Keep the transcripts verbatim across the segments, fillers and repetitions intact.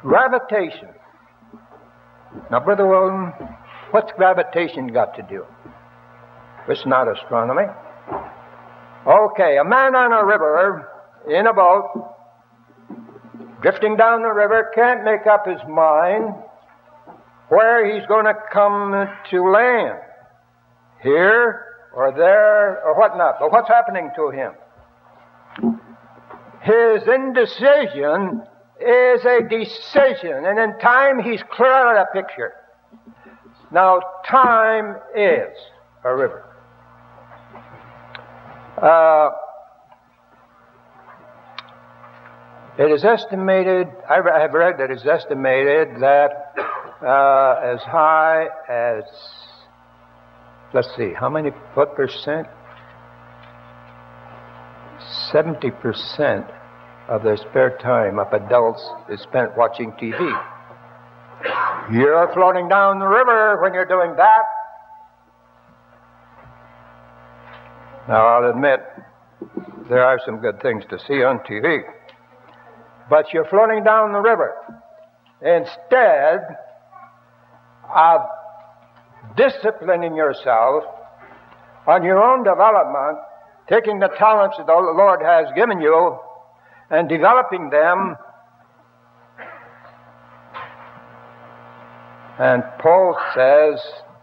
Gravitation. Now, Brother Wilton, what's gravitation got to do? It's not astronomy. Okay, a man on a river in a boat, drifting down the river, can't make up his mind where he's going to come to land. Here or there or whatnot. But what's happening to him? His indecision is a decision, and in time he's clear out of the picture. Now, time is a river. Uh, it is estimated, I have read that it's estimated that uh, as high as, let's see, how many, what percent? seventy percent of their spare time of adults is spent watching T V. You're floating down the river when you're doing that. Now, I'll admit, there are some good things to see on T V. But you're floating down the river. Instead of disciplining yourself on your own development, taking the talents that the Lord has given you and developing them. And Paul says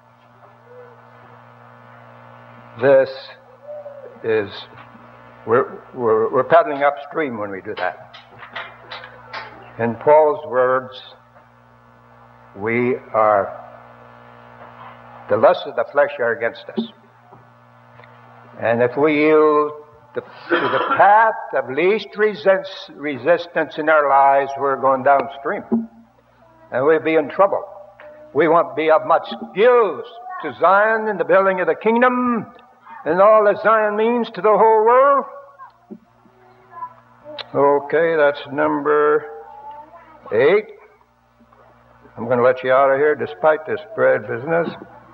this is, we're, we're, we're paddling upstream when we do that. In Paul's words, we are, the lusts of the flesh are against us. And if we yield the, to the path of least resist, resistance in our lives, we're going downstream. And we'll be in trouble. We won't be of much use to Zion in the building of the kingdom and all that Zion means to the whole world. Okay, that's number eight. I'm going to let you out of here despite this bread business.